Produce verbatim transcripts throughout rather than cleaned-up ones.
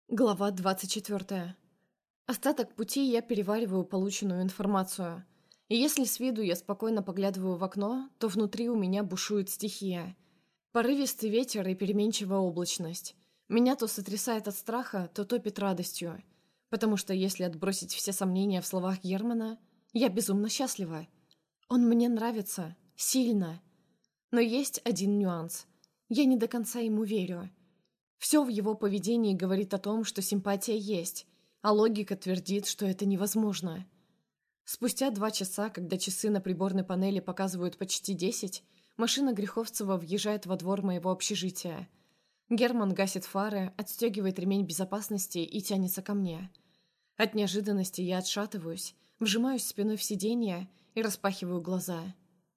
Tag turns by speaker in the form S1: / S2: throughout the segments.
S1: Глава двадцать четвертая. Остаток пути я перевариваю полученную информацию. И если с виду я спокойно поглядываю в окно, то внутри у меня бушует стихия. Порывистый ветер и переменчивая облачность. Меня то сотрясает от страха, то топит радостью. Потому что если отбросить все сомнения в словах Германа, я безумно счастлива. Он мне нравится. Сильно. Но есть один нюанс. Я не до конца ему верю. Все в его поведении говорит о том, что симпатия есть, а логика твердит, что это невозможно. Спустя два часа, когда часы на приборной панели показывают почти десять, машина Греховцева въезжает во двор моего общежития. Герман гасит фары, отстегивает ремень безопасности и тянется ко мне. От неожиданности я отшатываюсь, вжимаюсь спиной в сиденье и распахиваю глаза.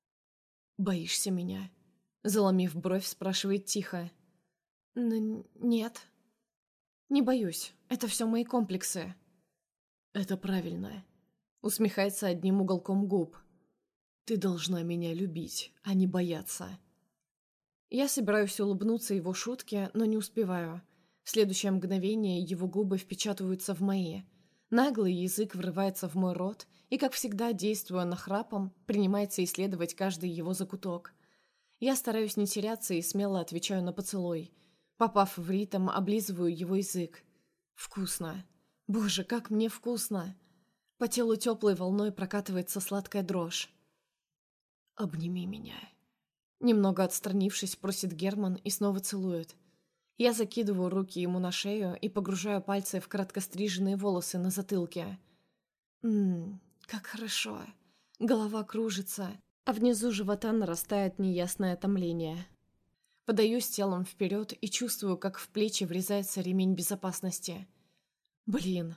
S1: «Боишься меня?» Заломив бровь, спрашивает тихо. «Ну, нет. Не боюсь. Это все мои комплексы». «Это правильно», — усмехается одним уголком губ. «Ты должна меня любить, а не бояться». Я собираюсь улыбнуться его шутке, но не успеваю. В следующее мгновение его губы впечатываются в мои. Наглый язык врывается в мой рот и, как всегда, действуя нахрапом, принимается исследовать каждый его закуток. Я стараюсь не теряться и смело отвечаю на поцелуй. Попав в ритм, облизываю его язык. Вкусно. Боже, как мне вкусно. По телу теплой волной прокатывается сладкая дрожь. «Обними меня». Немного отстранившись, просит Герман и снова целует. Я закидываю руки ему на шею и погружаю пальцы в короткостриженные волосы на затылке. Ммм, как хорошо. Голова кружится, а внизу живота нарастает неясное томление. Подаюсь телом вперед и чувствую, как в плечи врезается ремень безопасности. «Блин!»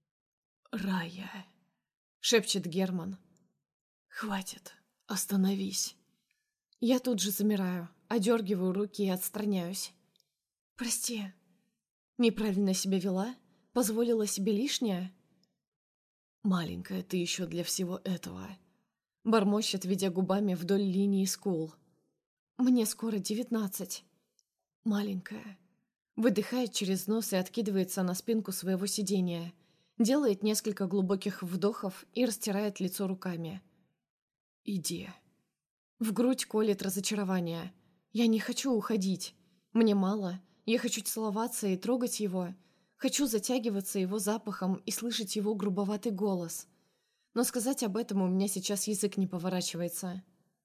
S1: «Рая!» — шепчет Герман. «Хватит! Остановись!» Я тут же замираю, одергиваю руки и отстраняюсь. «Прости. Неправильно себя вела? Позволила себе лишнее?» «Маленькая ты еще для всего этого!» Бормочет, ведя губами вдоль линии скул. «Мне скоро девятнадцать. Маленькая». Выдыхает через нос и откидывается на спинку своего сидения. Делает несколько глубоких вдохов и растирает лицо руками. «Иди». В грудь колет разочарование. Я не хочу уходить. Мне мало. Я хочу целоваться и трогать его. Хочу затягиваться его запахом и слышать его грубоватый голос. Но сказать об этом у меня сейчас язык не поворачивается.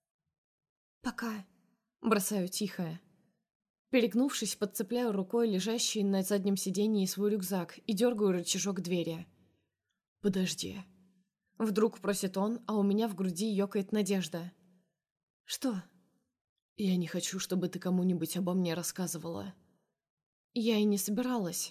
S1: «Пока». Бросаю тихо. Перегнувшись, подцепляю рукой лежащий на заднем сиденье свой рюкзак и дергаю рычажок двери. «Подожди». Вдруг просит он, а у меня в груди ёкает надежда. «Что?» «Я не хочу, чтобы ты кому-нибудь обо мне рассказывала». «Я и не собиралась».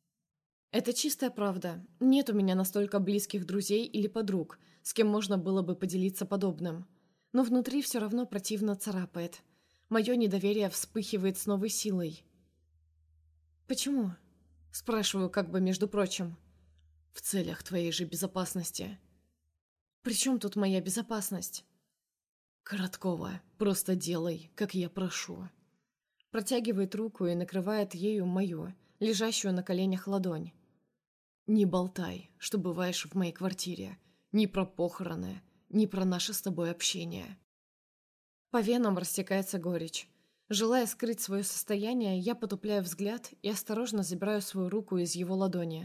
S1: Это чистая правда. Нет у меня настолько близких друзей или подруг, с кем можно было бы поделиться подобным. Но внутри все равно противно царапает. Мое недоверие вспыхивает с новой силой. «Почему?» – спрашиваю как бы между прочим. «В целях твоей же безопасности». «При чем тут моя безопасность?» «Короткова, просто делай, как я прошу». Протягивает руку и накрывает ею мою, лежащую на коленях ладонь. «Не болтай, что бываешь в моей квартире. Ни про похороны, ни про наше с тобой общение». По венам растекается горечь. Желая скрыть свое состояние, я потупляю взгляд и осторожно забираю свою руку из его ладони.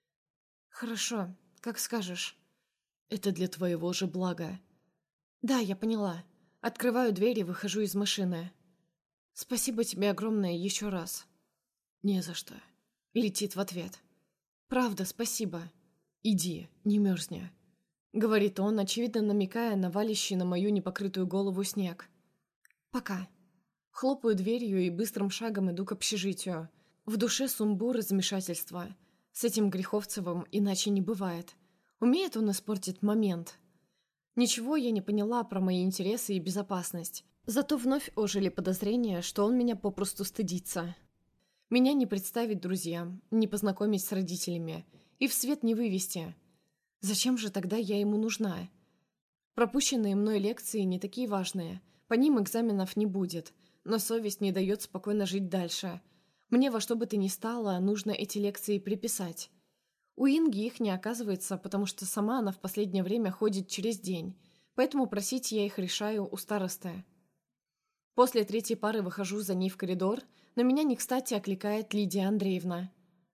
S1: «Хорошо, как скажешь». «Это для твоего же блага». «Да, я поняла. Открываю дверь и выхожу из машины». «Спасибо тебе огромное еще раз».
S2: «Не за что».
S1: Летит в ответ. «Правда, спасибо».
S2: «Иди, не мерзни»,
S1: — говорит он, очевидно намекая на валящий на мою непокрытую голову снег. «Пока». Хлопаю дверью и быстрым шагом иду к общежитию. В душе сумбур и замешательство. С этим Греховцевым иначе не бывает. Умеет он испортить момент. Ничего я не поняла про мои интересы и безопасность. Зато вновь ожили подозрения, что он меня попросту стыдится. Меня не представить друзьям, не познакомить с родителями и в свет не вывести. Зачем же тогда я ему нужна? Пропущенные мной лекции не такие важные, по ним экзаменов не будет, но совесть не дает спокойно жить дальше. Мне во что бы то ни стало нужно эти лекции приписать. У Инги их не оказывается, потому что сама она в последнее время ходит через день, поэтому просить я их решаю у старосты. После третьей пары выхожу за ней в коридор, но меня не кстати окликает Лидия Андреевна.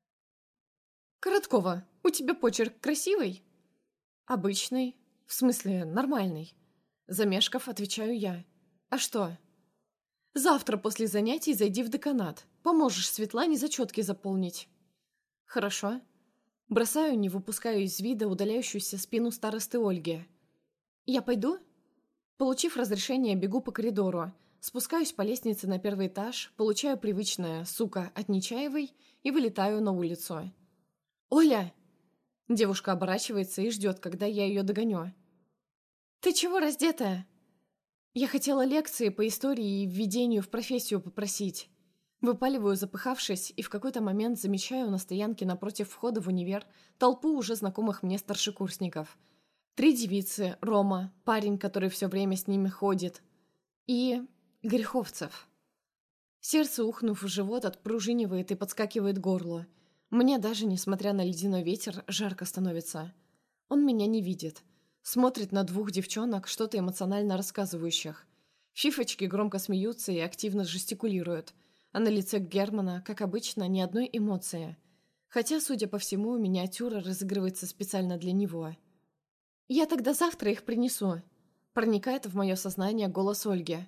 S1: «Короткова, у тебя почерк красивый?» «Обычный. В смысле, нормальный». Замешков, отвечаю я. «А что?» «Завтра после занятий зайди в деканат. Поможешь Светлане зачетки заполнить». «Хорошо». Бросаю, не выпускаю из вида удаляющуюся спину старосты Ольги. «Я пойду?» Получив разрешение, бегу по коридору, спускаюсь по лестнице на первый этаж, получаю привычное «сука» от Нечаевой и вылетаю на улицу. «Оля!» Девушка оборачивается и ждет, когда я ее догоню. «Ты чего раздетая?» «Я хотела лекции по истории и введению в профессию попросить». Выпаливаю, запыхавшись, и в какой-то момент замечаю на стоянке напротив входа в универ толпу уже знакомых мне старшекурсников. Три девицы, Рома, парень, который все время с ними ходит, и... Греховцев. Сердце, ухнув в живот, отпружинивает и подскакивает к горлу. Мне даже, несмотря на ледяной ветер, жарко становится. Он меня не видит. Смотрит на двух девчонок, что-то эмоционально рассказывающих. Фифочки громко смеются и активно жестикулируют. А на лице Германа, как обычно, ни одной эмоции. Хотя, судя по всему, миниатюра разыгрывается специально для него. «Я тогда завтра их принесу», — проникает в мое сознание голос Ольги.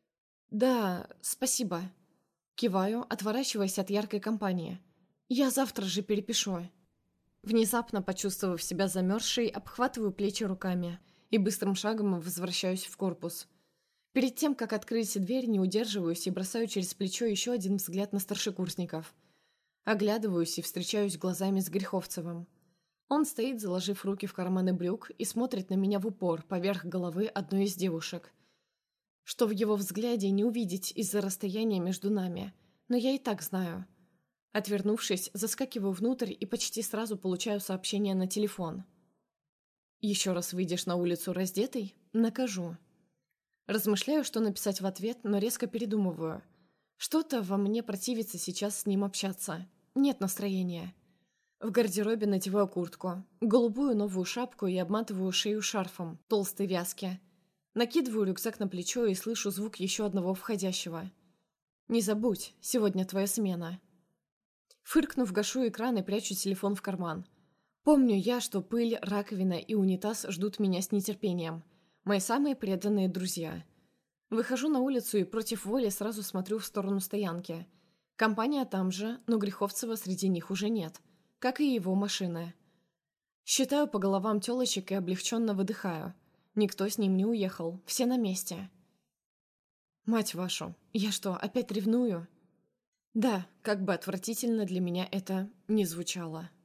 S1: «Да, спасибо». Киваю, отворачиваясь от яркой компании. «Я завтра же перепишу». Внезапно, почувствовав себя замерзшей, обхватываю плечи руками и быстрым шагом возвращаюсь в корпус. Перед тем, как открыть дверь, не удерживаюсь и бросаю через плечо еще один взгляд на старшекурсников. Оглядываюсь и встречаюсь глазами с Греховцевым. Он стоит, заложив руки в карманы брюк, и смотрит на меня в упор, поверх головы одной из девушек. Что в его взгляде не увидеть из-за расстояния между нами, но я и так знаю. Отвернувшись, заскакиваю внутрь и почти сразу получаю сообщение на телефон. «Еще раз выйдешь на улицу раздетый? Накажу». Размышляю, что написать в ответ, но резко передумываю. Что-то во мне противится сейчас с ним общаться. Нет настроения. В гардеробе надеваю куртку, голубую новую шапку и обматываю шею шарфом толстой вязки. Накидываю рюкзак на плечо и слышу звук еще одного входящего. «Не забудь, сегодня твоя смена». Фыркнув, гашу экран и прячу телефон в карман. Помню я, что пыль, раковина и унитаз ждут меня с нетерпением. Мои самые преданные друзья. Выхожу на улицу и против воли сразу смотрю в сторону стоянки. Компания там же, но Греховцева среди них уже нет, как и его машины. Считаю по головам тёлочек и облегченно выдыхаю. Никто с ним не уехал, все на месте. Мать вашу, я что, опять ревную? Да, как бы отвратительно для меня это ни звучало.